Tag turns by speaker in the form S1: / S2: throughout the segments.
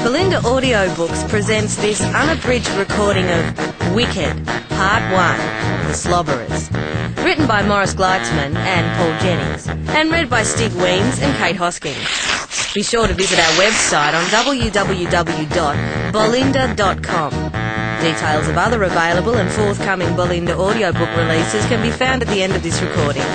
S1: Belinda Audiobooks presents this unabridged recording of Wicked, Part 1, The Slobberers, written by Morris Gleitzman and Paul Jennings, and read by Stig Weems and Kate Hoskins. Be sure to visit our website on www.bolinda.com. Details of other available and forthcoming Belinda audiobook releases can be found at the end of this recording.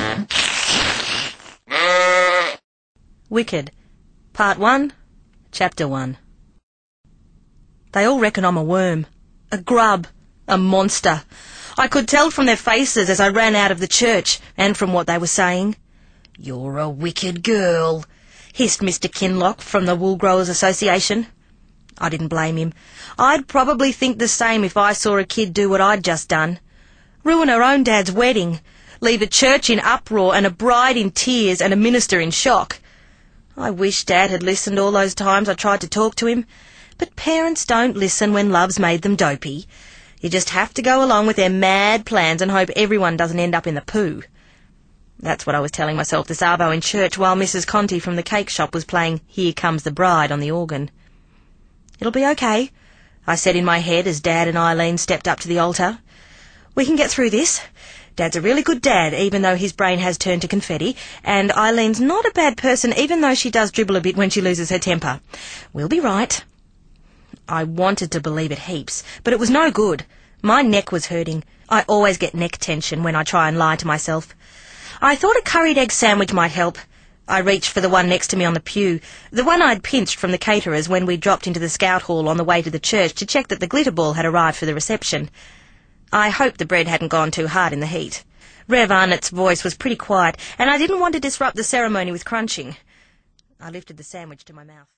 S1: Wicked, Part 1, Chapter 1. They all reckon I'm a worm, a grub, a monster. I could tell from their faces as I ran out of the church, and from what they were saying. "You're a wicked girl," hissed Mr. Kinloch from the Wool Growers Association. I didn't blame him. I'd probably think the same if I saw a kid do what I'd just done. Ruin her own dad's wedding, leave a church in uproar and a bride in tears and a minister in shock. I wish Dad had listened all those times I tried to talk to him, but parents don't listen when love's made them dopey. You just have to go along with their mad plans and hope everyone doesn't end up in the poo. That's what I was telling myself this arvo in church while Mrs. Conti from the cake shop was playing Here Comes the Bride on the organ. "It'll be okay," I said in my head as Dad and Eileen stepped up to the altar. "We can get through this. Dad's a really good dad, even though his brain has turned to confetti, and Eileen's not a bad person, even though she does dribble a bit when she loses her temper. We'll be right." I wanted to believe it heaps, but it was no good. My neck was hurting. I always get neck tension when I try and lie to myself. I thought a curried egg sandwich might help. I reached for the one next to me on the pew, the one I'd pinched from the caterers when we dropped into the scout hall on the way to the church to check that the glitter ball had arrived for the reception. I hoped the bread hadn't gone too hard in the heat. Rev Arnott's voice was pretty quiet, and I didn't want to disrupt the ceremony with crunching. I lifted the sandwich to my mouth.